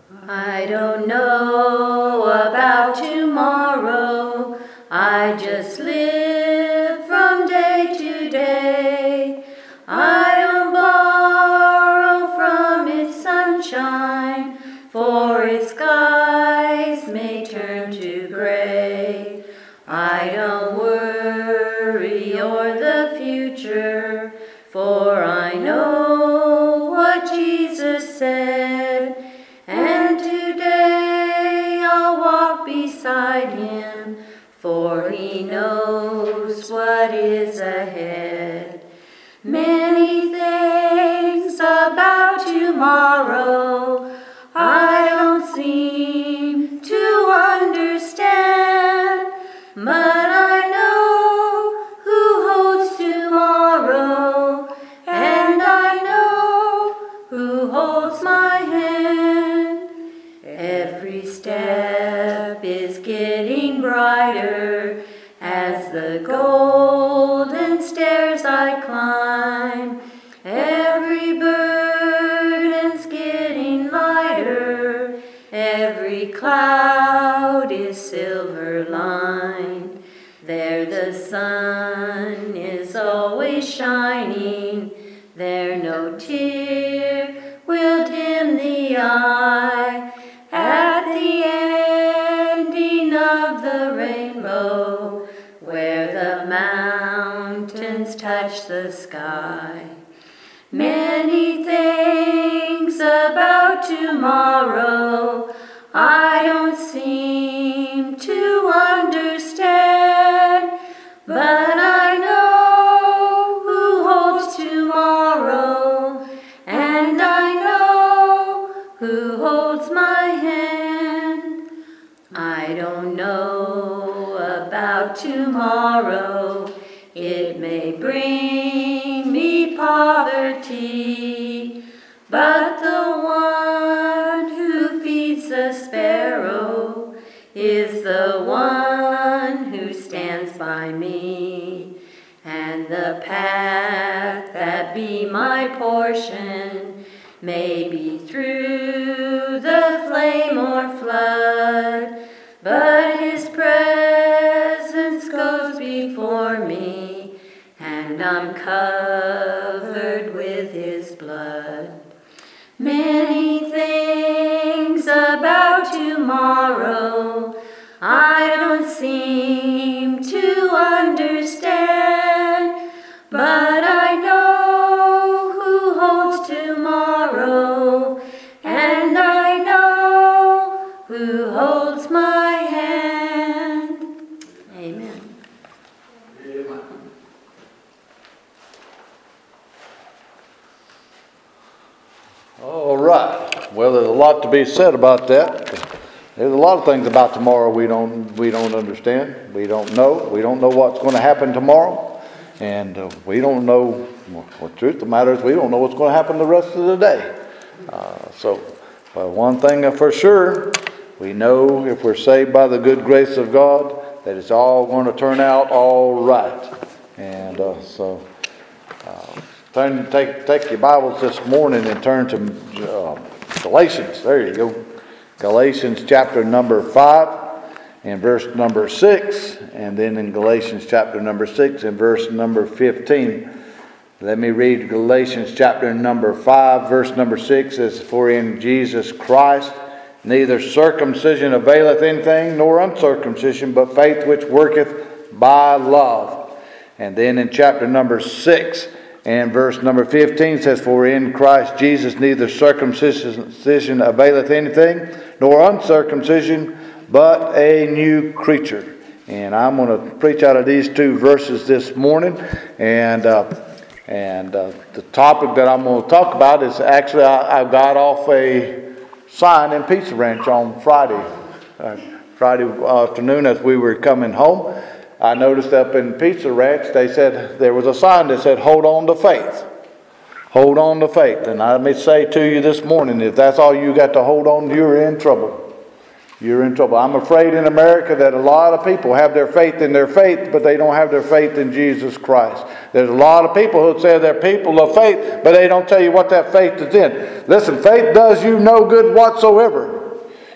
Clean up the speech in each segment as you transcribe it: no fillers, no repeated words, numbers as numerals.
I don't know about tomorrow. I just live from day to day. I don't borrow from its sunshine, for its skies may turn to gray. I don't worry o'er the future, for I know what Jesus said. And today I'll walk beside him, for he knows what is ahead. Many things about tomorrow I don't seem to understand, but I know who holds tomorrow, and I know who holds my hand. Every step is getting brighter as the golden stairs I climb. Every burden's getting lighter, every cloud is silver lined. There the sun is always shining, there no tear will dim the eye. At the ending of the rainbow, where the mountains touch the sky. Many things about tomorrow I don't seem to understand, but I know who holds tomorrow, and I know who holds my hand. I don't know about tomorrow. It may bring me poverty, but the one who feeds the sparrow is the one who stands by me. And the path that be my portion may be through the flame or flood, but his presence goes before me, and I'm covered with his blood. Many things about tomorrow I don't seem to understand, but I know who holds tomorrow, and I know who holds my hand. Amen. All right. Well, there's a lot to be said about that. There's a lot of things about tomorrow we don't understand. We don't know. We don't know what's going to happen tomorrow, and we don't know. Well, the truth of the matter is, we don't know what's going to happen the rest of the day. But one thing for sure, we know if we're saved by the good grace of God, that it's all going to turn out all right. And take your Bibles this morning and turn to Galatians. There you go. Galatians chapter number 5 and verse number 6. And then in Galatians chapter number 6 and verse number 15. Let me read Galatians chapter number 5, verse number 6. It says, "For in Jesus Christ neither circumcision availeth anything, nor uncircumcision, but faith which worketh by love." And then in chapter number 6 and verse number 15 says, "For in Christ Jesus neither circumcision availeth anything, nor uncircumcision, but a new creature." And I'm going to preach out of these two verses this morning. And the topic that I'm going to talk about is actually I got off a sign in Pizza Ranch on Friday afternoon as we were coming home. I noticed up in Pizza Ranch they said there was a sign that said, "Hold on to faith. Hold on to faith." And let me say to you this morning, if that's all you got to hold on, you're in trouble. You're in trouble. I'm afraid in America that a lot of people have their faith in their faith, but they don't have their faith in Jesus Christ. There's a lot of people who say they're people of faith, but they don't tell you what that faith is in. Listen, faith does you no good whatsoever.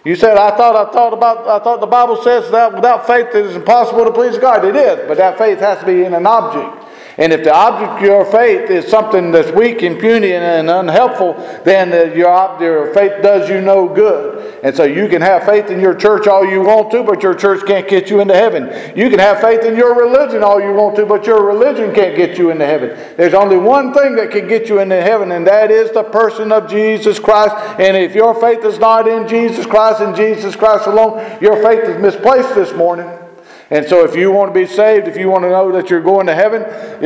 You said, I thought the Bible says that without faith it is impossible to please God. It is, but that faith has to be in an object. And if the object of your faith is something that's weak and puny and unhelpful, then your faith does you no good. And so you can have faith in your church all you want to, but your church can't get you into heaven. You can have faith in your religion all you want to, but your religion can't get you into heaven. There's only one thing that can get you into heaven, and that is the person of Jesus Christ. And if your faith is not in Jesus Christ and Jesus Christ alone, your faith is misplaced this morning. And so if you want to be saved, if you want to know that you're going to heaven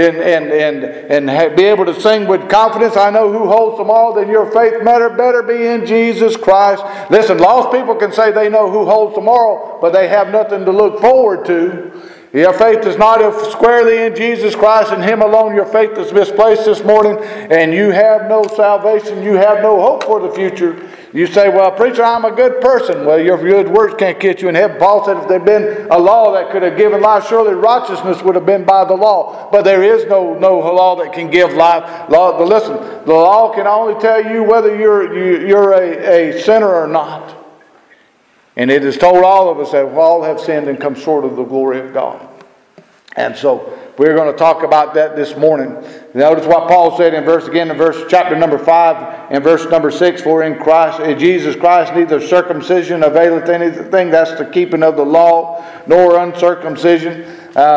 and be able to sing with confidence, I know who holds them all, then your faith better be in Jesus Christ. Listen, lost people can say they know who holds tomorrow, but they have nothing to look forward to. Your faith is not squarely in Jesus Christ and Him alone. Your faith is misplaced this morning, and you have no salvation. You have no hope for the future. You say, well, preacher, I'm a good person. Well, your good works can't get you in heaven. Paul said if there had been a law that could have given life, surely righteousness would have been by the law. But there is no law that can give life. Listen, the law can only tell you whether you're a sinner or not. And it has told all of us that all have sinned and come short of the glory of God. And so we're going to talk about that this morning. Notice what Paul said in chapter number 5 and verse number 6. For in Jesus Christ neither circumcision availeth anything, that's the keeping of the law, nor uncircumcision,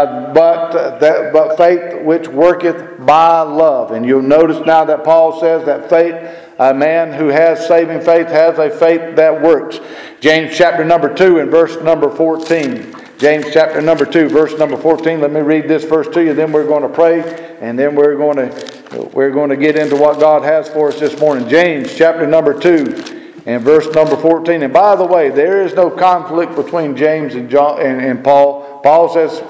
but faith which worketh by love. And you'll notice now that Paul says that faith, a man who has saving faith has a faith that works. James chapter number 2 and verse number 14. James chapter number 2, verse number 14. Let me read this verse to you, then we're going to pray, and then we're going to get into what God has for us this morning. James chapter number 2 and verse number 14. And by the way, there is no conflict between James and John and Paul. Paul says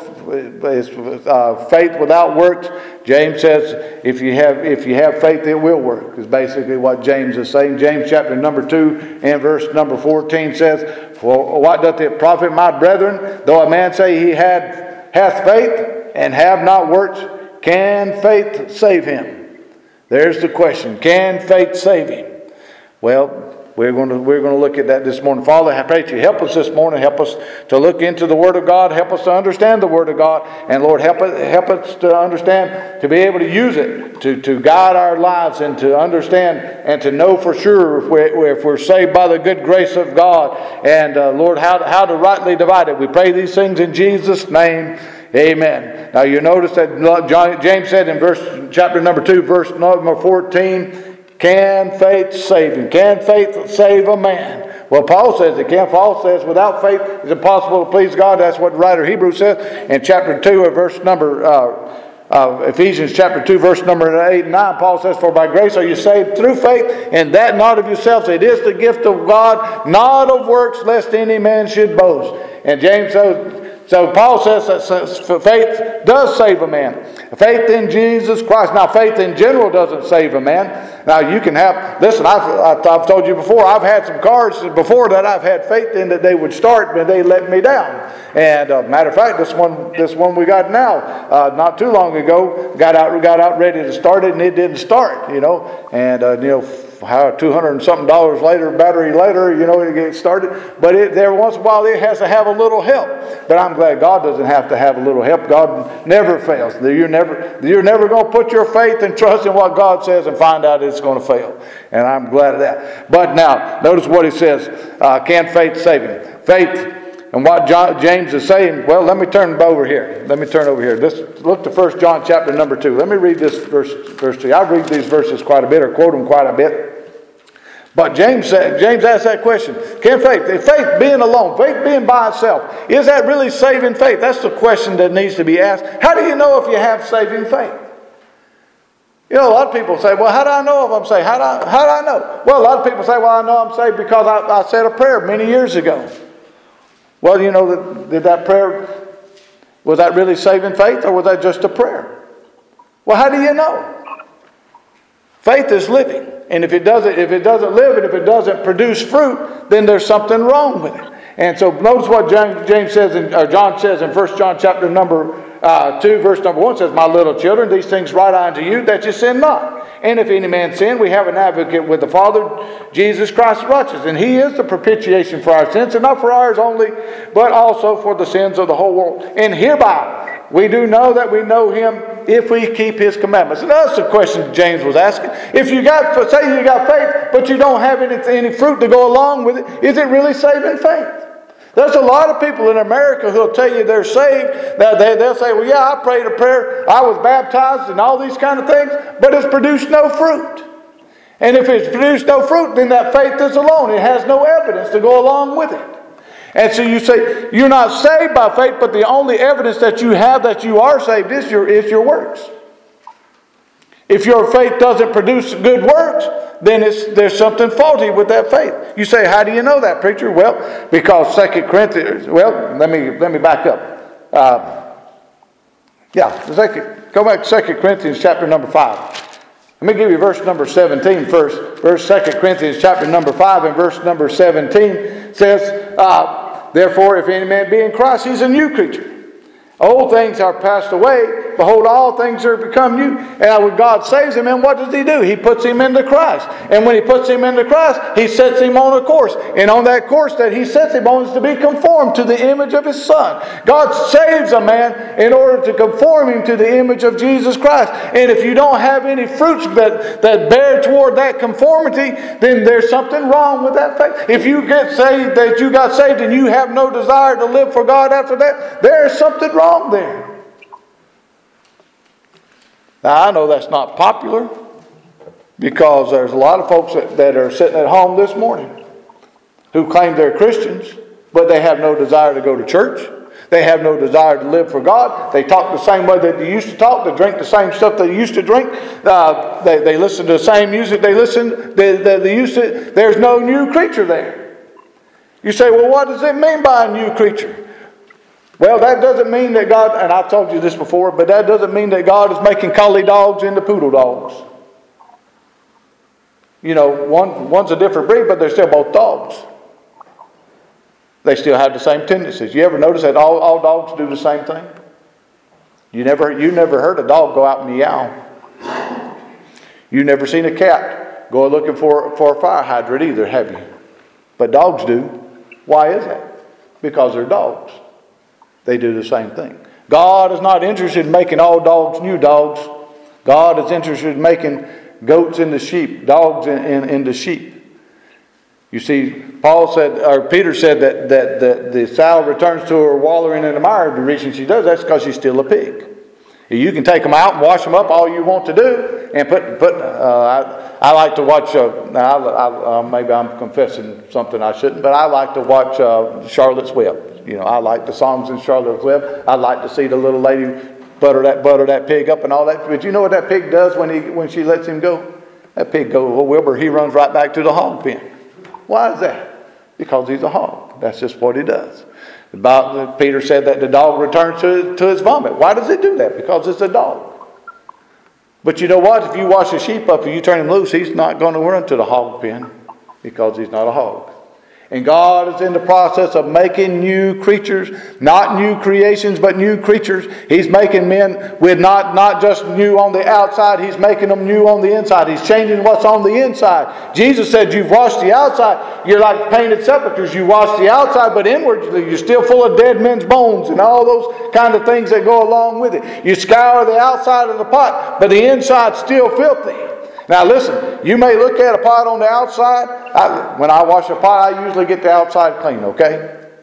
faith without works. James says if you have faith, it will work, is basically what James is saying. James chapter number 2 and verse number 14 says, for what doth it profit, my brethren, though a man say he hath faith and have not works, can faith save him? There's the question. Can faith save him? Well, we're going to look at that this morning. Father, I pray that you help us this morning. Help us to look into the Word of God. Help us to understand the Word of God. And Lord, help us to understand, to be able to use it, to guide our lives and to understand and to know for sure if we're saved by the good grace of God. And Lord, how to rightly divide it. We pray these things in Jesus' name. Amen. Now you notice that James said in chapter number 2, verse number 14, can faith save him? Can faith save a man? Well, Paul says it can. Paul says without faith it's impossible to please God. That's what the writer of Hebrews says in chapter 2 of verse number Ephesians chapter 2 verse number 8 and 9. Paul says, for by grace are you saved through faith, and that not of yourselves. It is the gift of God, not of works, lest any man should boast. And James says, so Paul says that faith does save a man. Faith in Jesus Christ. Now, faith in general doesn't save a man. Now, you can have, listen, I've told you before, I've had some cars before that I've had faith in that they would start, but they let me down. And matter of fact, this one we got now, not too long ago, got out ready to start it, and it didn't start, And, how $200 and something battery later, it gets started. But every once in a while it has to have a little help. But I'm glad God doesn't have to have a little help. God never fails. You're never going to put your faith and trust in what God says and find out it's going to fail. And I'm glad of that. But now, notice what he says. Can faith save him? Faith. And what James is saying, well, let me turn over here. Let's look to 1 John chapter number 2. Let me read this verse to you. I read these verses quite a bit, or quote them quite a bit. But James asked that question. Can faith being alone, faith being by itself, is that really saving faith? That's the question that needs to be asked. How do you know if you have saving faith? A lot of people say, well, how do I know if I'm saved? How do I know? Well, a lot of people say, well, I know I'm saved because I said a prayer many years ago. Well, did that prayer, was that really saving faith, or was that just a prayer? Well, how do you know? Faith is living. And if it doesn't live, and if it doesn't produce fruit, then there's something wrong with it. And so notice what John says in 1 John chapter number 2, verse number 1 says, "My little children, these things write I unto you, that you sin not. And if any man sin, we have an advocate with the Father, Jesus Christ the righteous. And He is the propitiation for our sins, and not for ours only, but also for the sins of the whole world. And hereby we do know that we know Him, if we keep His commandments." And that's the question James was asking. If say you got faith, but you don't have any fruit to go along with it, is it really saving faith? There's a lot of people in America who'll tell you they're saved. They'll say, "Well, yeah, I prayed a prayer, I was baptized," and all these kind of things, but it's produced no fruit. And if it's produced no fruit, then that faith is alone. It has no evidence to go along with it. And so you say, you're not saved by faith, but the only evidence that you have that you are saved is your works. If your faith doesn't produce good works, then there's something faulty with that faith. You say, "How do you know that, preacher?" Well, because 2 Corinthians, let me back up. Go back to 2 Corinthians chapter number 5. Let me give you verse number 17 first. Verse 2 Corinthians chapter number 5 and verse number 17 says, "Therefore, if any man be in Christ, he's a new creature. Old things are passed away. Behold, all things are become new." And when God saves him, and what does He do? He puts him into Christ. And when He puts him into Christ, He sets him on a course. And on that course that He sets him on is to be conformed to the image of His Son. God saves a man in order to conform him to the image of Jesus Christ. And if you don't have any fruits that bear toward that conformity, then there's something wrong with that faith. If you get saved, that you got saved and you have no desire to live for God after that, there's something wrong there. Now, I know that's not popular, because there's a lot of folks that are sitting at home this morning who claim they're Christians, but they have no desire to go to church. They have no desire to live for God. They talk the same way that they used to talk. They drink the same stuff they used to drink. They listen to the same music they used to. There's no new creature there. You say, "Well, what does it mean by a new creature?" Well, that doesn't mean that God, and I've told you this before, but that doesn't mean that God is making collie dogs into poodle dogs. You know, one's a different breed, but they're still both dogs. They still have the same tendencies. You ever notice that all dogs do the same thing? You never heard a dog go out and meow. You never seen a cat go looking for a fire hydrant either, have you? But dogs do. Why is that? Because they're dogs. They do the same thing. God is not interested in making all dogs new dogs. God is interested in making goats into sheep, dogs into sheep. You see, Peter said that the sow returns to her wallowing in the mire. The reason she does that's because she's still a pig. You can take them out and wash them up all you want to do, and I like to watch. Maybe I'm confessing something I shouldn't, but I like to watch Charlotte's Web. You know, I like the songs in Charlotte's Web. I like to see the little lady butter that pig up and all that. But you know what that pig does when she lets him go? That pig goes, "Oh, Wilbur," he runs right back to the hog pen. Why is that? Because he's a hog. That's just what he does. Peter said that the dog returns to his vomit. Why does it do that? Because it's a dog. But you know what? If you wash a sheep up and you turn him loose, he's not going to run to the hog pen, because he's not a hog. And God is in the process of making new creatures, not new creations, but new creatures. He's making men with not just new on the outside, He's making them new on the inside. He's changing what's on the inside. Jesus said, "You've washed the outside. You're like painted sepulchres. You wash the outside, but inwardly you're still full of dead men's bones," and all those kind of things that go along with it. You scour the outside of the pot, but the inside's still filthy. Now listen, you may look at a pot on the outside. When I wash a pot, I usually get the outside clean, okay?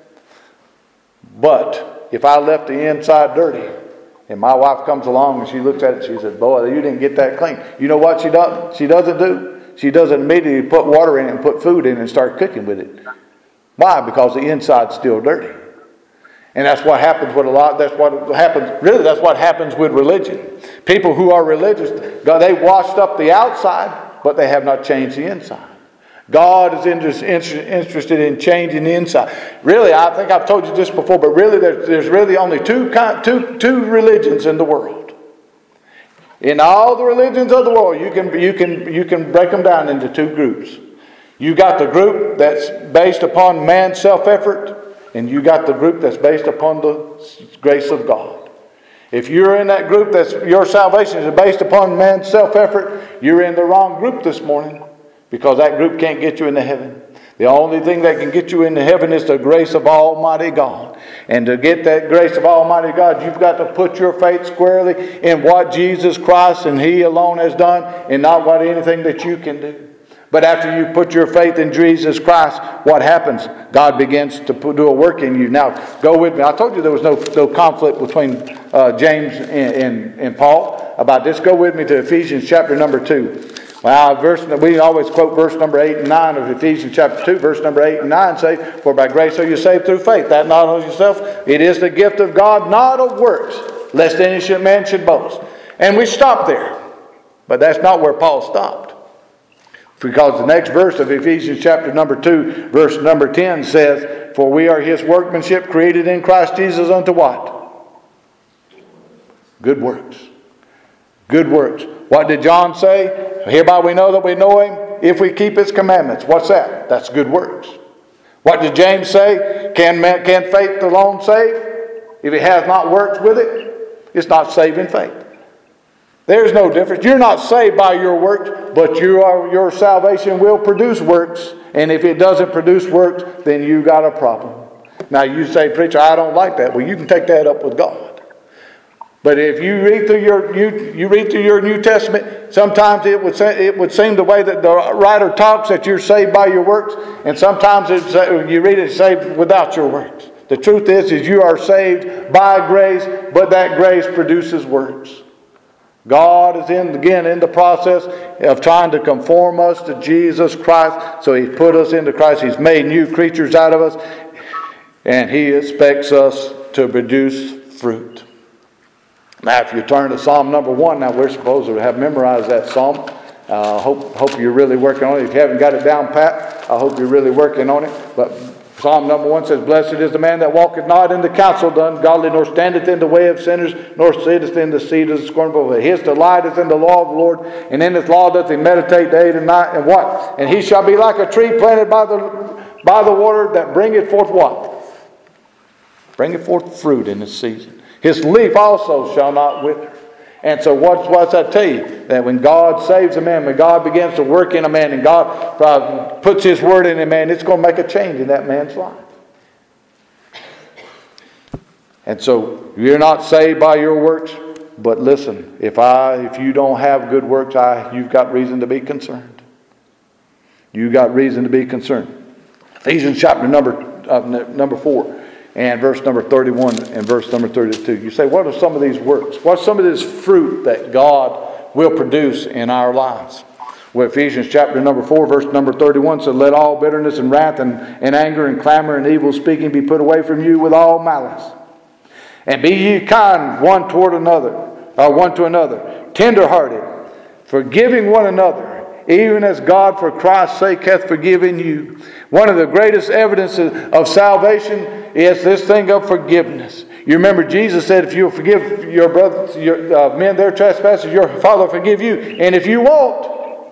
But if I left the inside dirty, and my wife comes along and she looks at it, she says, "Boy, you didn't get that clean." You know what she doesn't do? She doesn't immediately put water in it and put food in it and start cooking with it. Why? Because the inside's still dirty. And that's what happens with that's what happens with religion. People who are religious, they washed up the outside, but they have not changed the inside. God is interested in changing the inside. Really, I think I've told you this before, but really there's really only two religions in the world. In all the religions of the world, you can break them down into two groups. You got the group that's based upon man's self-effort, and you got the group that's based upon the grace of God. If you're in that group that's your salvation is based upon man's self-effort, you're in the wrong group this morning, because that group can't get you into heaven. The only thing that can get you into heaven is the grace of Almighty God. And to get that grace of Almighty God, you've got to put your faith squarely in what Jesus Christ and He alone has done, and not what anything that you can do. But after you put your faith in Jesus Christ, what happens? God begins to do a work in you. Now, go with me. I told you there was no conflict between James and Paul about this. Go with me to Ephesians chapter number 2. Well, we always quote verse number 8 and 9 of Ephesians chapter 2. Verse number 8 and 9 say, "For by grace are you saved through faith, that not of yourself. It is the gift of God, not of works, lest any man should boast." And we stop there. But that's not where Paul stopped. Because the next verse of Ephesians chapter number 2, verse number 10 says, "For we are His workmanship, created in Christ Jesus unto" what? Good works. Good works. What did John say? "Hereby we know that we know Him, if we keep His commandments." What's that? That's good works. What did James say? Can faith alone save? If it has not works with it, it's not saving faith. There's no difference. You're not saved by your works, but your salvation will produce works. And if it doesn't produce works, then you got a problem. Now you say, "Preacher, I don't like that." Well, you can take that up with God. But if you read through your New Testament, sometimes it would seem the way that the writer talks that you're saved by your works, and sometimes you read it saved without your works. The truth is you are saved by grace, but that grace produces works. God is in the process of trying to conform us to Jesus Christ. So He's put us into Christ. He's made new creatures out of us. And He expects us to produce fruit. Now, if you turn to Psalm number 1, now we're supposed to have memorized that psalm. Hope you're really working on it. If you haven't got it down pat, I hope you're really working on it. But Psalm number 1 says, "Blessed is the man that walketh not in the counsel of the ungodly, nor standeth in the way of sinners, nor sitteth in the seat of the scornful. His delight is in the law of the Lord, and in His law doth he meditate day and night." And what? "And he shall be like a tree planted by the water, that bringeth forth" what? "Bringeth forth fruit in its season. His leaf also shall not wither." And so what's that tell you? That when God saves a man, when God begins to work in a man, and God puts His word in a man, it's going to make a change in that man's life. And so you're not saved by your works, but listen, if you don't have good works, you've got reason to be concerned. You've got reason to be concerned. Ephesians chapter number 4. And verse number 31 and verse number 32. You say, what are some of these works? What's some of this fruit that God will produce in our lives? Well, Ephesians chapter number 4, verse number 31 says, "Let all bitterness and wrath and anger and clamor and evil speaking be put away from you with all malice. And be ye kind one to another, tender-hearted, forgiving one another, even as God for Christ's sake hath forgiven you." One of the greatest evidences of salvation is this thing of forgiveness. You remember Jesus said, "If you will forgive your brothers, men their trespasses, your Father will forgive you. And if you won't,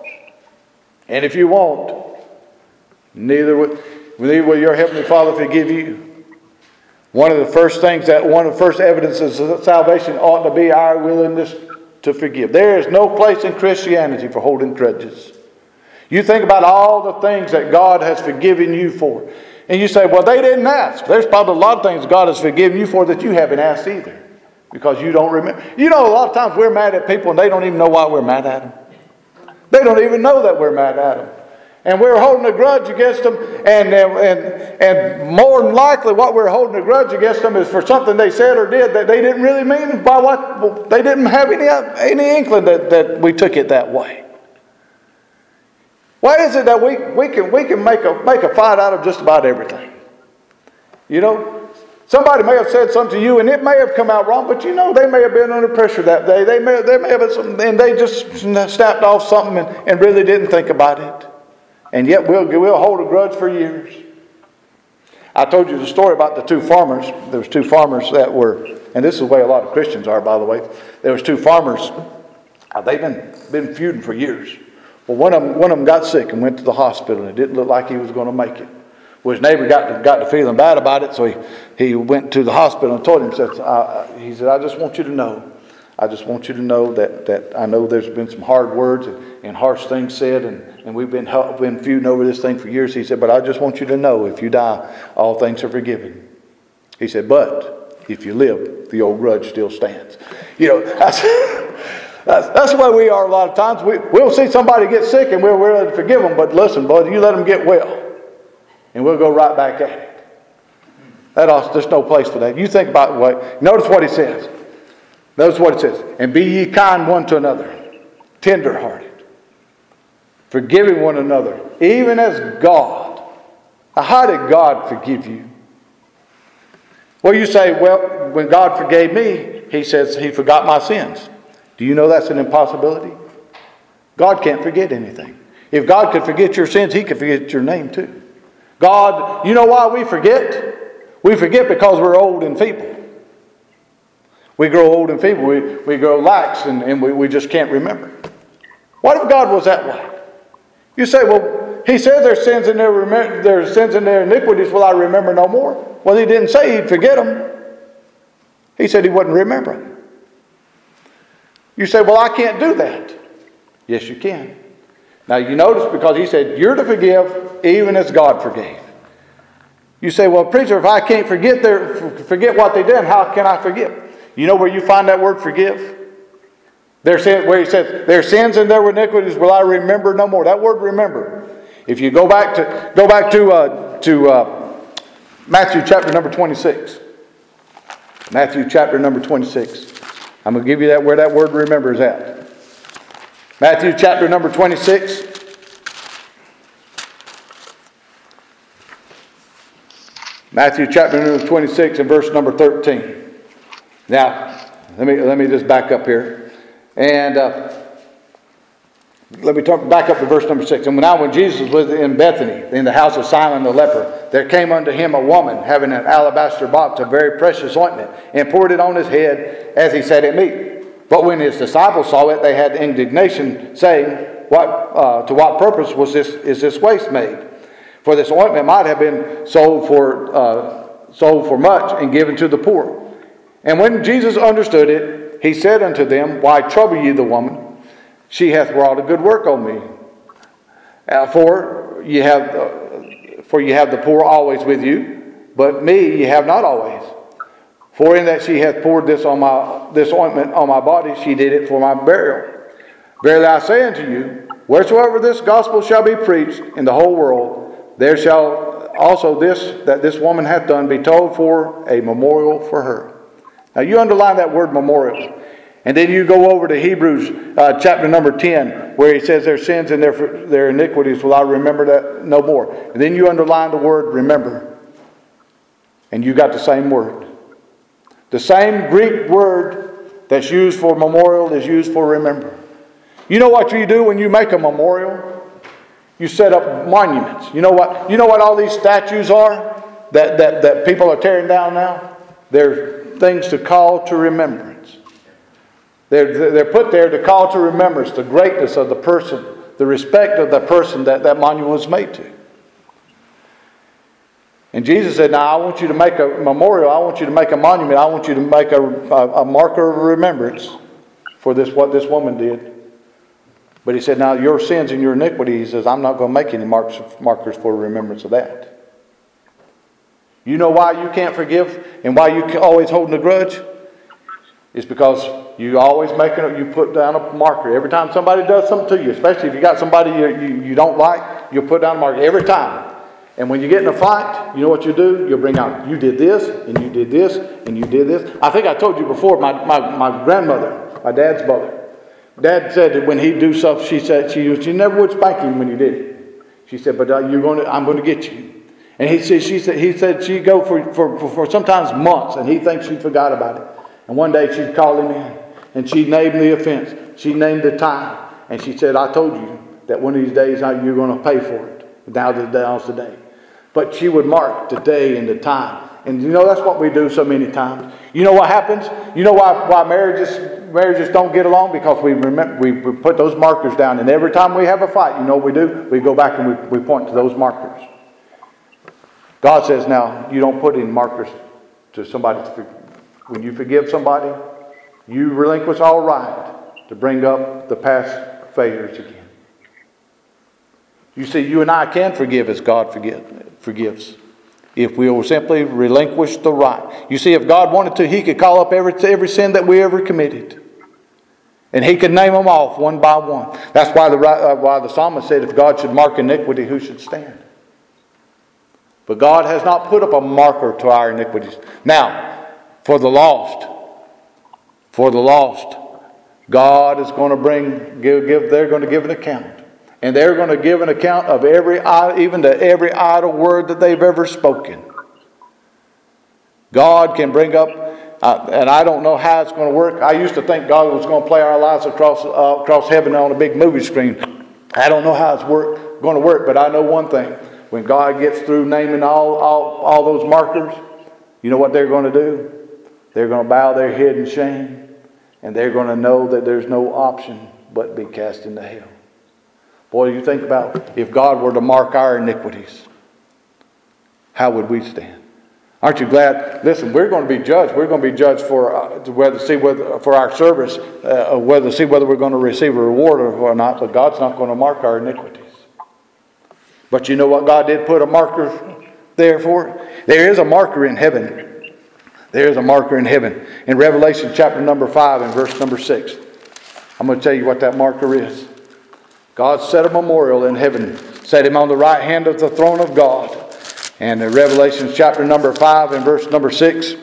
neither will your Heavenly Father forgive you." One of the first evidences of salvation ought to be our willingness to forgive. There is no place in Christianity for holding grudges. You think about all the things that God has forgiven you for. And you say, "Well, they didn't ask." There's probably a lot of things God has forgiven you for that you haven't asked either, because you don't remember. You know, a lot of times we're mad at people and they don't even know why we're mad at them. They don't even know that we're mad at them. And we're holding a grudge against them, and more than likely what we're holding a grudge against them is for something they said or did that they didn't really mean by what they didn't have any inkling that we took it that way. Why is it that we can make a fight out of just about everything? You know, somebody may have said something to you and it may have come out wrong, but you know they may have been under pressure that day. They may have had something, and they just snapped off something and really didn't think about it. And yet we'll hold a grudge for years. I told you the story about the two farmers. There was two farmers that were, and this is the way a lot of Christians are, by the way. There was two farmers. They've been feuding for years. Well, one of them got sick and went to the hospital, and it didn't look like he was going to make it. Well, his neighbor got to feeling bad about it, so he went to the hospital and told him, he said, I just want you to know that I know there's been some hard words and harsh things said, and we've been feuding over this thing for years. He said, but I just want you to know, if you die, all things are forgiven. He said, but if you live, the old grudge still stands. That's the way we are a lot of times. We'll see somebody get sick and we're ready to forgive them, but listen, brother, you let them get well, and we'll go right back at it. There's no place for that. You think about what. Notice what he says. Notice what it says. And be ye kind one to another, tender-hearted, forgiving one another, even as God. Now, how did God forgive you? Well, you say, well, when God forgave me, he says he forgot my sins. Do you know that's an impossibility? God can't forget anything. If God could forget your sins, he could forget your name too. God, you know why we forget? We forget because we're old and feeble. We grow old and feeble. We grow lax and we just can't remember. What if God was that way? You say, well, he said there's sins in their iniquities will I remember no more. Well, he didn't say he'd forget them. He said he wouldn't remember them. You say, well, I can't do that. Yes, you can. Now, you notice because he said you're to forgive even as God forgave. You say, well, preacher, if I can't forget what they did, how can I forgive? You know where you find that word forgive? Where he says, their sins and their iniquities will I remember no more. That word remember. If you go back to Matthew chapter number 26. Matthew chapter number 26. I'm going to give you where that word remember is at. Matthew chapter number 26. Matthew chapter number 26 and verse number 13. Now, let me just back up here. And let me back up to verse number 6. And now when Jesus was in Bethany, in the house of Simon the leper, there came unto him a woman having an alabaster box of very precious ointment, and poured it on his head as he sat at meat. But when his disciples saw it, they had indignation, saying, to what purpose is this waste made? For this ointment might have been sold for much and given to the poor. And when Jesus understood it, he said unto them, why trouble ye the woman? She hath wrought a good work on me. For ye have the poor always with you, but me ye have not always. For in that she hath poured this ointment on my body, she did it for my burial. Verily I say unto you, wheresoever this gospel shall be preached in the whole world, there shall also this woman hath done be told for a memorial for her. Now you underline that word memorial. And then you go over to Hebrews chapter number 10, where he says their sins and their iniquities will I remember that no more. And then you underline the word remember. And you got the same word. The same Greek word that's used for memorial is used for remember. You know what you do when you make a memorial? You set up monuments. You know what all these statues are that people are tearing down now? They're things to call to remembrance. They're put there to call to remembrance the greatness of the person, the respect of the person that monument was made to. And Jesus said, now I want you to make a memorial, I want you to make a monument, I want you to make a marker of remembrance for what this woman did. But he said, now your sins and your iniquity, he says, I'm not going to make any markers for remembrance of that. You know why you can't forgive and why you always holding a grudge? It's because you always you put down a marker. Every time somebody does something to you, especially if you got somebody you don't like, you'll put down a marker every time. And when you get in a fight, you know what you do? You'll bring out, you did this, and you did this, and you did this. I think I told you before, my grandmother, my dad's mother, Dad said that when he'd do stuff, she never would spank him when he did it. She said, but I'm going to get you. And he said she'd go for sometimes months, and he thinks she forgot about it. And one day she'd call him in, and she'd name the offense. She named the time, and she said, I told you that one of these days you're going to pay for it. Now's the day. But she would mark the day and the time. And that's what we do so many times. You know what happens? You know why marriages don't get along? Because we put those markers down. And every time we have a fight, you know what we do? We go back and we point to those markers. God says now, you don't put any markers to somebody. When you forgive somebody, you relinquish all right to bring up the past failures again. You see, you and I can forgive as God forgives. If we will simply relinquish the right. You see, if God wanted to, He could call up every sin that we ever committed. And He could name them off one by one. That's why the psalmist said, if God should mark iniquity, who should stand? But God has not put up a marker to our iniquities. Now, for the lost, God is going to they're going to give an account. And they're going to give an account of every idle word that they've ever spoken. God can bring up, and I don't know how it's going to work. I used to think God was going to play our lives across heaven on a big movie screen. I don't know how it's going to work, but I know one thing. When God gets through naming all those markers, you know what they're going to do? They're going to bow their head in shame, and they're going to know that there's no option but be cast into hell. Boy, you think about if God were to mark our iniquities, how would we stand? Aren't you glad? Listen, we're going to be judged. We're going to be judged for our service, whether we're going to receive a reward or not. But God's not going to mark our iniquities. But you know what God did put a marker there for? There is a marker in heaven. There is a marker in heaven. In Revelation chapter number 5 and verse number 6. I'm going to tell you what that marker is. God set a memorial in heaven, set him on the right hand of the throne of God. And in Revelation chapter number 5 and verse number 6,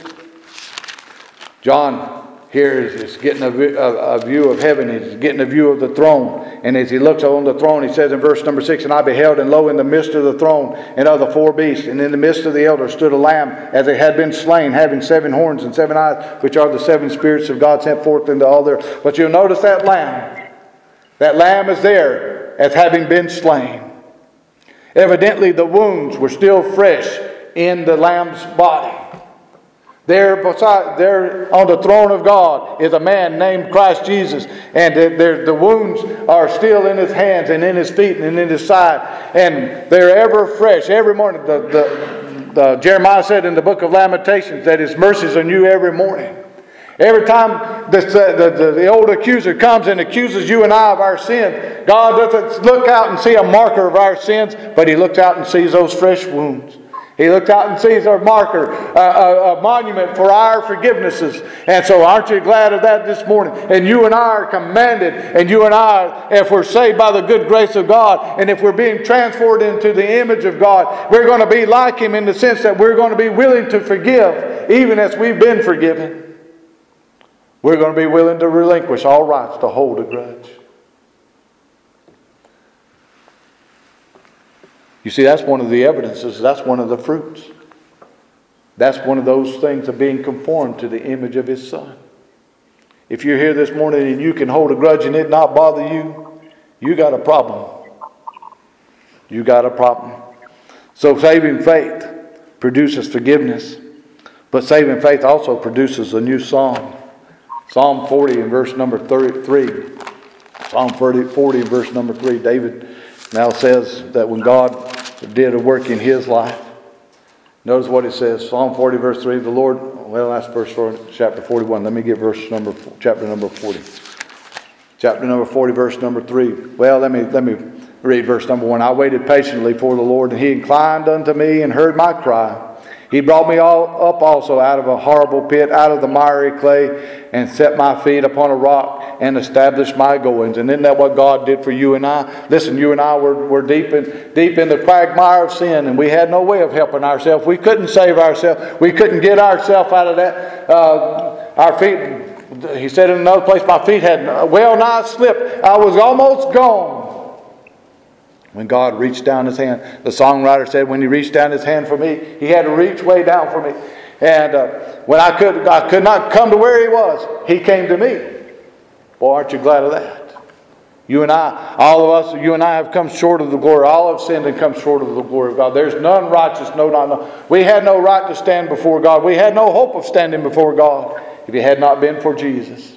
John here is getting a view of heaven. He's getting a view of the throne. And as he looks on the throne, he says in verse number 6, and I beheld, and lo, in the midst of the throne and of the four beasts, and in the midst of the elders stood a lamb, as it had been slain, having 7 horns and 7 eyes, which are the 7 spirits of God sent forth into all the earth. But you'll notice that lamb. That lamb is there as having been slain. Evidently, the wounds were still fresh in the lamb's body. There on the throne of God is a man named Christ Jesus. And the wounds are still in his hands and in his feet and in his side. And they're ever fresh. Every morning, Jeremiah said in the book of Lamentations that his mercies are new every morning. Every time the old accuser comes and accuses you and I of our sins, God doesn't look out and see a marker of our sins, but He looks out and sees those fresh wounds. He looks out and sees a marker, a monument for our forgivenesses. And so aren't you glad of that this morning? And you and I are commanded, and you and I, if we're saved by the good grace of God, and if we're being transformed into the image of God, we're going to be like Him in the sense that we're going to be willing to forgive, even as we've been forgiven. We're going to be willing to relinquish all rights to hold a grudge. You see, that's one of the evidences. That's one of the fruits. That's one of those things of being conformed to the image of His Son. If you're here this morning and you can hold a grudge and it not bother you, you got a problem. You got a problem. So saving faith produces forgiveness. But saving faith also produces a new song. Psalm 40 and verse number 3. Psalm 40 and verse number 3. David now says that when God did a work in his life, notice what it says. Psalm 40 verse 3. The Lord, well, that's verse 4, chapter 41. Let me get chapter number 40. Chapter number 40 verse number 3. Well, let me read verse number 1. I waited patiently for the Lord, and He inclined unto me and heard my cry. He brought me up also out of a horrible pit, out of the miry clay, and set my feet upon a rock and established my goings. And isn't that what God did for you and I? Listen, you and I were deep in the quagmire of sin, and we had no way of helping ourselves. We couldn't save ourselves. We couldn't get ourselves out of that. Our feet, he said in another place, my feet had well nigh slipped. I was almost gone. When God reached down His hand, the songwriter said, when He reached down His hand for me, He had to reach way down for me. And when I could not come to where He was, He came to me. Boy, aren't you glad of that? You and I, all of us, you and I have come short of the glory. All have sinned and come short of the glory of God. There's none righteous, no, not none. We had no right to stand before God. We had no hope of standing before God if it had not been for Jesus.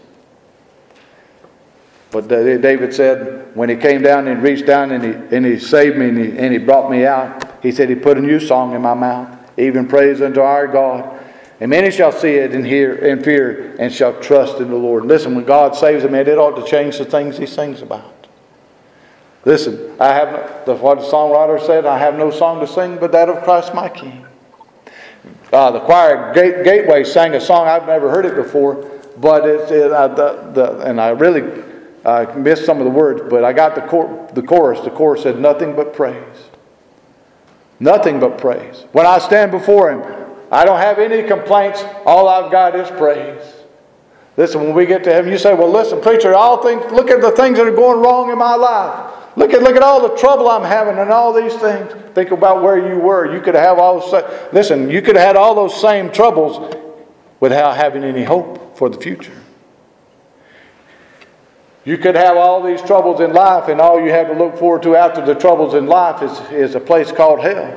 But David said, when He came down and reached down and he saved me and he brought me out, He said He put a new song in my mouth, even praise unto our God. And many shall see it and hear and fear and shall trust in the Lord. Listen, when God saves a man, it ought to change the things He sings about. Listen, what the songwriter said, I have no song to sing but that of Christ my King. The choir at Gateway sang a song. I've never heard it before, but and I really missed some of the words, but I got the chorus. The chorus said, nothing but praise. Nothing but praise. When I stand before Him, I don't have any complaints. All I've got is praise. Listen, when we get to heaven, you say, well, listen, preacher, look at the things that are going wrong in my life. Look at all the trouble I'm having and all these things. Think about where you were. You could have you could have had all those same troubles without having any hope for the future. You could have all these troubles in life, and all you have to look forward to after the troubles in life is a place called hell.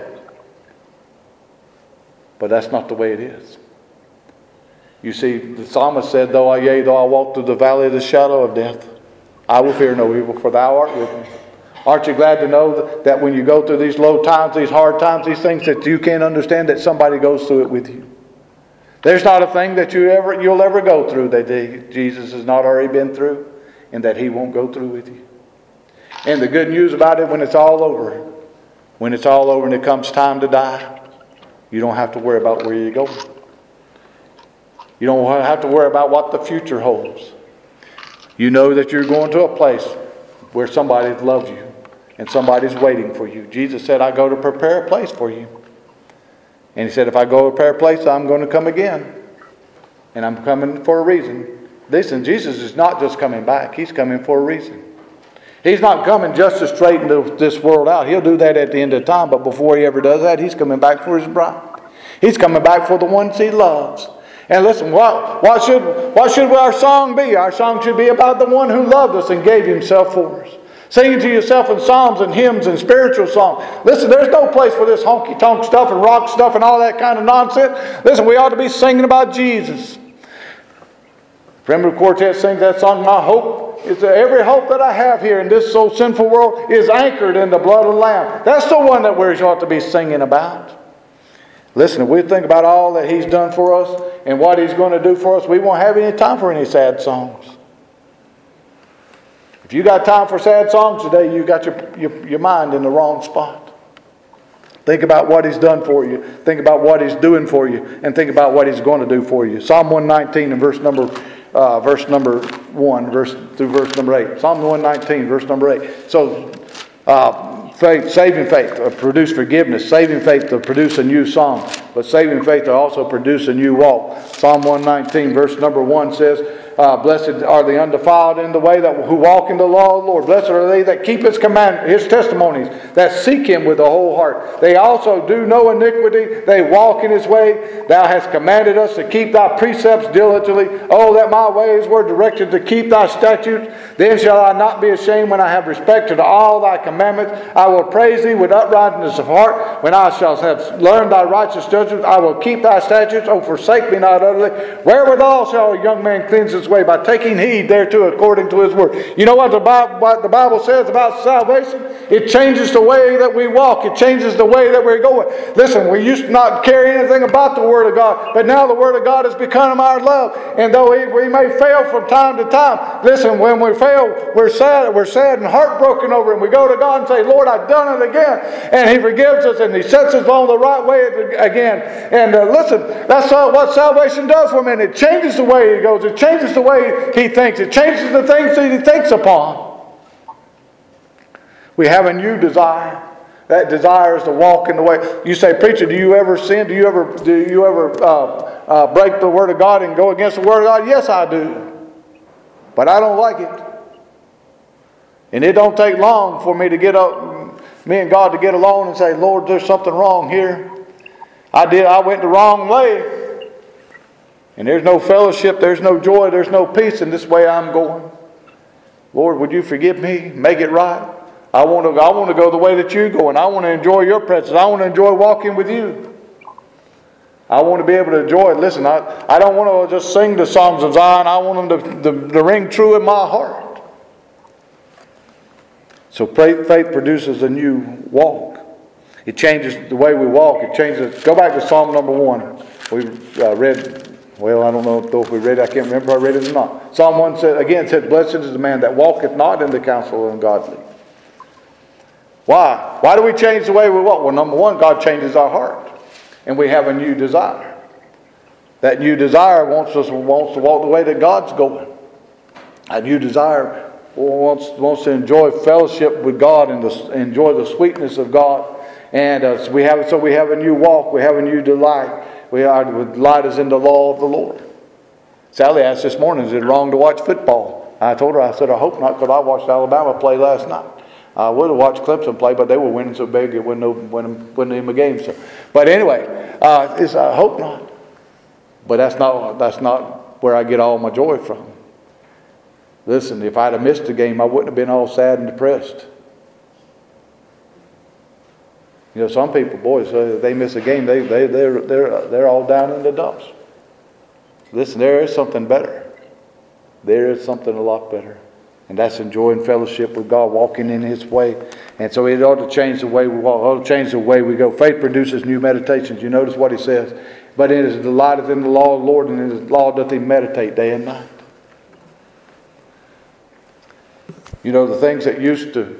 But that's not the way it is. You see, the psalmist said, though I walk through the valley of the shadow of death, I will fear no evil, for Thou art with me. Aren't you glad to know that when you go through these low times, these hard times, these things that you can't understand, that somebody goes through it with you? There's not a thing that you'll ever go through that Jesus has not already been through, and that He won't go through with you. And the good news about it, when it's all over and it comes time to die, you don't have to worry about where you're going. You don't have to worry about what the future holds. You know that you're going to a place where somebody loves you and somebody's waiting for you. Jesus said, I go to prepare a place for you. And He said, if I go to prepare a place, I'm going to come again. And I'm coming for a reason. Listen, Jesus is not just coming back. He's coming for a reason. He's not coming just to straighten this world out. He'll do that at the end of time. But before He ever does that, He's coming back for His bride. He's coming back for the ones He loves. And listen, what should our song be? Our song should be about the one who loved us and gave Himself for us. Singing to yourself in psalms and hymns and spiritual songs. Listen, there's no place for this honky-tonk stuff and rock stuff and all that kind of nonsense. Listen, we ought to be singing about Jesus. Primitive Quartet sings that song, my hope is that every hope that I have here in this so sinful world is anchored in the blood of the Lamb. That's the one that we ought to be singing about. Listen, if we think about all that He's done for us and what He's going to do for us, we won't have any time for any sad songs. If you got time for sad songs today, you got your mind in the wrong spot. Think about what He's done for you. Think about what He's doing for you. And think about what He's going to do for you. Psalm 119 and verse number 1 through verse number 8. Psalm 119, verse number 8. So, faith, saving faith produce forgiveness. Saving faith to produce a new song. But saving faith to also produce a new walk. Psalm 119, verse number 1 says, blessed are the undefiled in the way who walk in the law of the Lord. Blessed are they that keep His commandments, His testimonies, that seek Him with a whole heart. They also do no iniquity. They walk in His way. Thou hast commanded us to keep Thy precepts diligently. Oh, that my ways were directed to keep Thy statutes. Then shall I not be ashamed when I have respect to all Thy commandments. I will praise Thee with uprightness of heart. When I shall have learned Thy righteous judgments, I will keep Thy statutes. Oh, forsake me not utterly. Wherewithal shall a young man cleanse his way? By taking heed thereto according to His word. You know what the Bible says about salvation? It changes the way that we walk. It changes the way that we're going. Listen, we used to not care anything about the Word of God, but now the Word of God has become our love. And though we may fail from time to time, listen, when we fail, we're sad and heartbroken over it. And we go to God and say, Lord, I've done it again. And He forgives us and He sets us on the right way again. And listen, that's what salvation does for me. It changes the way He goes. It changes the way He thinks. It changes the things that He thinks upon. We have a new desire. That desire is to walk in the way. You say, preacher, do you ever sin? Do you ever break the Word of God and go against the Word of God? Yes, I do. But I don't like it. And it don't take long for me to get up, me and God to get alone and say, Lord, there's something wrong here. I went the wrong way. And there's no fellowship, there's no joy, there's no peace in this way I'm going. Lord, would you forgive me? Make it right. I want to go the way that you're going. I want to enjoy your presence. I want to enjoy walking with you. I want to be able to enjoy it. Listen, I don't want to just sing the songs of Zion. I want them to ring true in my heart. So faith produces a new walk. It changes the way we walk. It changes. Go back to Psalm number 1. We read, well, I don't know if we read it. I can't remember if I read it or not. Psalm 1 said, blessed is the man that walketh not in the counsel of the ungodly. Why? Why do we change the way we walk? Well, number one, God changes our heart. And we have a new desire. That new desire wants to walk the way that God's going. That new desire wants to enjoy fellowship with God and to enjoy the sweetness of God. And we have a new walk. We have a new delight. Delight is in the law of the Lord. Sally asked this morning, is it wrong to watch football? I told her, I said, I hope not, because I watched Alabama play last night. I would have watched Clemson play, but they were winning so big it wasn't in the game. So, but anyway, I hope not. But that's not where I get all my joy from. Listen, if I'd have missed the game, I wouldn't have been all sad and depressed. You know, some people, boys, if they miss a game, they're all down in the dumps. Listen, there is something better. There is something a lot better. And that's enjoying fellowship with God, walking in His way. And so it ought to change the way we walk. It ought to change the way we go. Faith produces new meditations. You notice what he says. But it is delighteth in the law of the Lord, and in His law doth he meditate day and night. You know, the things that used to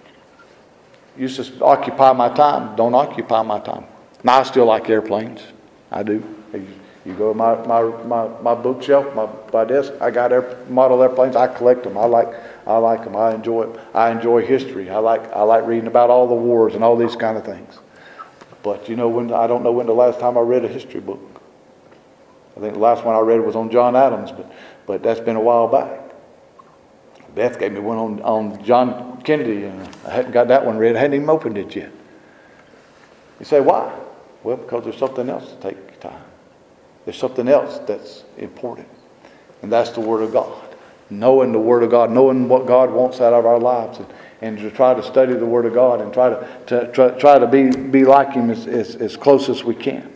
occupy my time don't occupy my time. Now I still like airplanes. I do. You go to my bookshelf, my desk. I got model airplanes. I collect them. I like them. I enjoy them. I enjoy history. I like reading about all the wars and all these kind of things. But you know, I don't know when the last time I read a history book. I think the last one I read was on John Adams, but that's been a while back. Beth gave me one on John Kennedy, and I hadn't got that one read. I hadn't even opened it yet. You say, why? Well, because there's something else to take time. There's something else that's important. And that's the Word of God. Knowing the Word of God, knowing what God wants out of our lives, and to try to study the Word of God and try to be like Him as close as we can.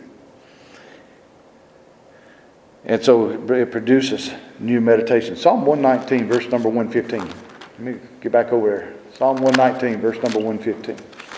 And so it produces new meditation. Psalm 119, verse number 115. Let me get back over there. Psalm 119, verse number 115.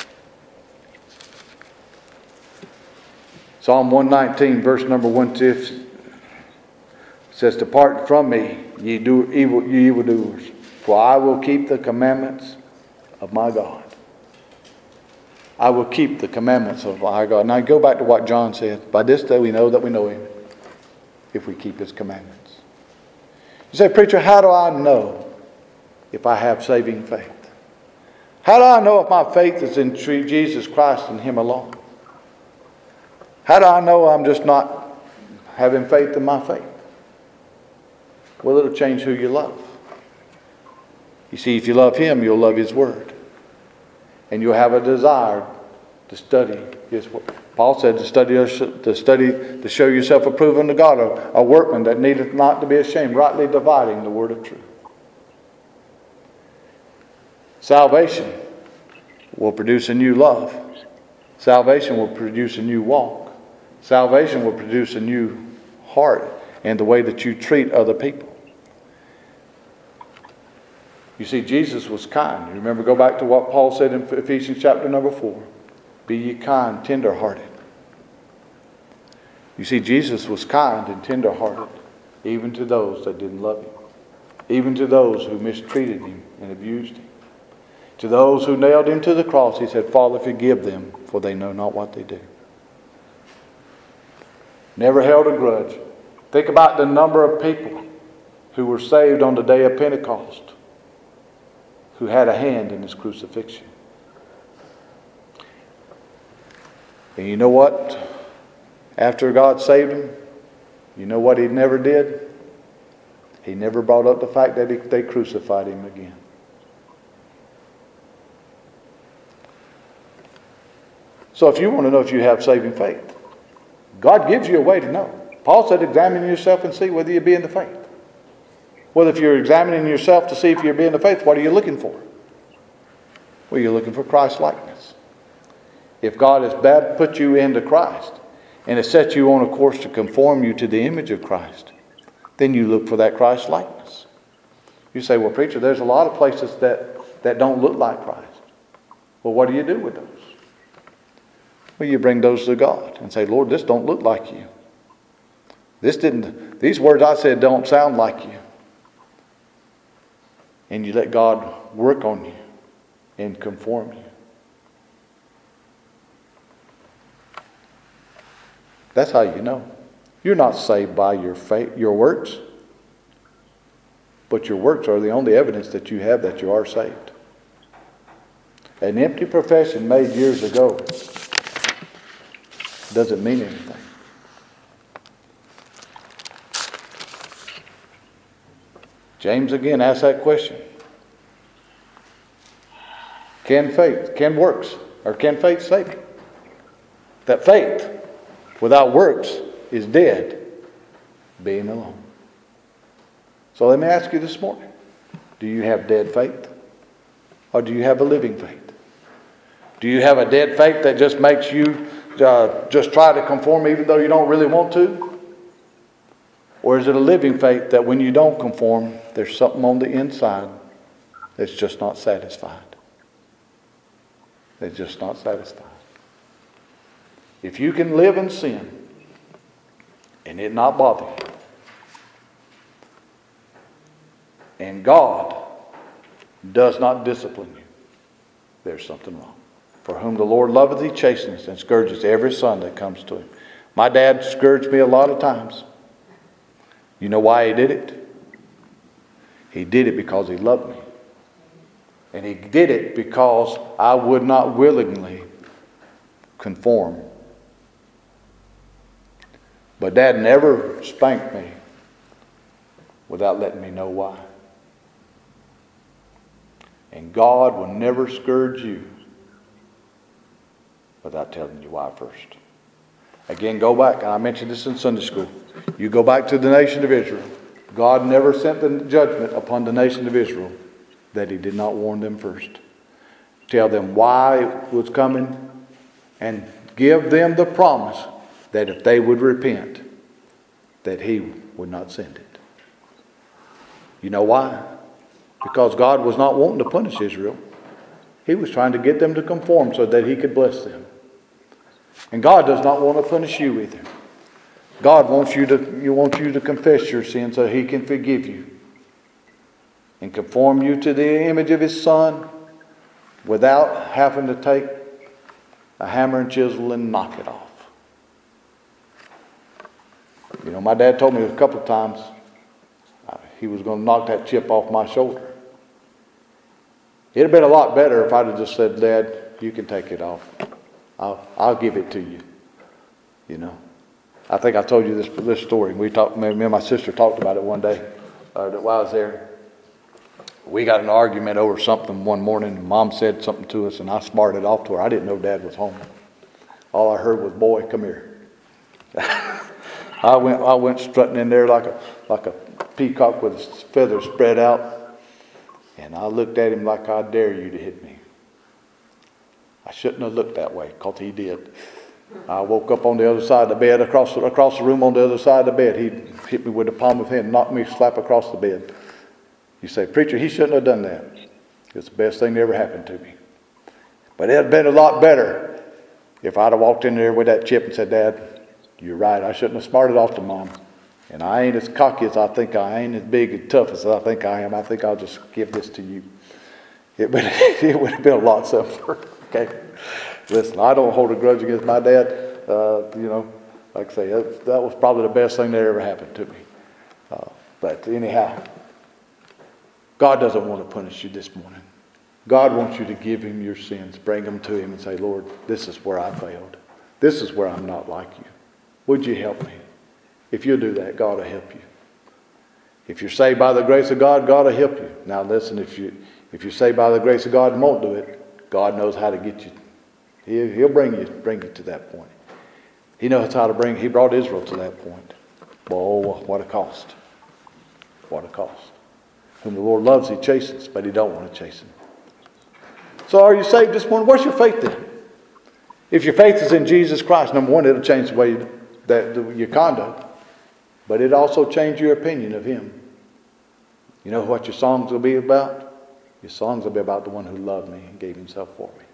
Psalm 119, verse number 115 says, depart from me, ye evildoers, for I will keep the commandments of my God. I will keep the commandments of our God. Now go back to what John said. By this day we know that we know Him, if we keep His commandments. You say, preacher, how do I know if I have saving faith? How do I know if my faith is in Jesus Christ and Him alone? How do I know I'm just not having faith in my faith? Well, it'll change who you love. You see, if you love Him, you'll love His Word. And you'll have a desire to study His Word. Paul said to show yourself approved unto God, a workman that needeth not to be ashamed, rightly dividing the word of truth. Salvation will produce a new love. Salvation will produce a new walk. Salvation will produce a new heart and the way that you treat other people. You see, Jesus was kind. You remember, go back to what Paul said in Ephesians chapter number 4. Be ye kind, tender-hearted. You see, Jesus was kind and tender-hearted, even to those that didn't love Him. Even to those who mistreated Him and abused Him. To those who nailed Him to the cross, He said, Father, forgive them, for they know not what they do. Never held a grudge. Think about the number of people who were saved on the day of Pentecost, who had a hand in His crucifixion. And you know what? After God saved him, you know what He never did? He never brought up the fact that they crucified Him again. So if you want to know if you have saving faith, God gives you a way to know. Paul said, examine yourself and see whether you be in the faith. Well, if you're examining yourself to see if you're being the faith, what are you looking for? Well, you're looking for Christ likeness. If God has put you into Christ and has set you on a course to conform you to the image of Christ, then you look for that Christ likeness. You say, well, preacher, there's a lot of places that don't look like Christ. Well, what do you do with those? Well, you bring those to God and say, Lord, this don't look like you. These words I said don't sound like you. And you let God work on you and conform you. That's how you know. You're not saved by your faith, your works. But your works are the only evidence that you have that you are saved. An empty profession made years ago doesn't mean anything. James again asks that question. Can works save you? That faith without works is dead, being alone. So let me ask you this morning, do you have dead faith? Or do you have a living faith? Do you have a dead faith that just makes you just try to conform even though you don't really want to? Or is it a living faith that when you don't conform, there's something on the inside that's just not satisfied? That's just not satisfied. If you can live in sin and it not bother you, and God does not discipline you, there's something wrong. For whom the Lord loveth, he chasteneth and scourges every son that comes to him. My dad scourged me a lot of times. You know why he did it? He did it because he loved me. And he did it because I would not willingly conform. But Dad never spanked me without letting me know why. And God will never scourge you without telling you why first. Again, go back, and I mentioned this in Sunday school. You go back to the nation of Israel. God never sent the judgment upon the nation of Israel that he did not warn them first. Tell them why it was coming and give them the promise that if they would repent, that he would not send it. You know why? Because God was not wanting to punish Israel. He was trying to get them to conform so that he could bless them. And God does not want to punish you either. God wants you to confess your sin so he can forgive you and conform you to the image of his Son without having to take a hammer and chisel and knock it off. You know, my dad told me a couple of times he was going to knock that chip off my shoulder. It'd have been a lot better if I'd have just said, Dad, you can take it off. I'll give it to you. You know. I think I told you this story. Me and my sister talked about it one day while I was there. We got in an argument over something one morning. Mom said something to us, and I smarted off to her. I didn't know Dad was home. All I heard was, "Boy, come here." I went strutting in there like a peacock with his feathers spread out. And I looked at him like, I dare you to hit me. I shouldn't have looked that way, because he did. I woke up on the other side of the bed, across the room on the other side of the bed. He hit me with the palm of his hand, knocked me slap across the bed. You say, preacher, he shouldn't have done that. It's the best thing that ever happened to me. But it had been a lot better if I'd have walked in there with that chip and said, Dad, you're right, I shouldn't have smarted off to Mom. And I ain't as cocky as I think I ain't as big and tough as I think I am. I think I'll just give this to you. It would have been a lot simpler. Okay? Listen, I don't hold a grudge against my dad. Like I say, that was probably the best thing that ever happened to me. But anyhow, God doesn't want to punish you this morning. God wants you to give him your sins. Bring them to him and say, Lord, this is where I failed. This is where I'm not like you. Would you help me? If you'll do that, God will help you. If you're saved by the grace of God, God will help you. Now listen, if you're saved by the grace of God and won't do it, God knows how to get you. He'll bring you to that point. He knows how to bring. He brought Israel to that point. Oh, what a cost. What a cost. Whom the Lord loves, he chastens, but he don't want to chasten. So are you saved this morning? What's your faith then? If your faith is in Jesus Christ, number one, it'll change the way your conduct. But it also changed your opinion of him. You know what your songs will be about? Your songs will be about the one who loved me and gave himself for me.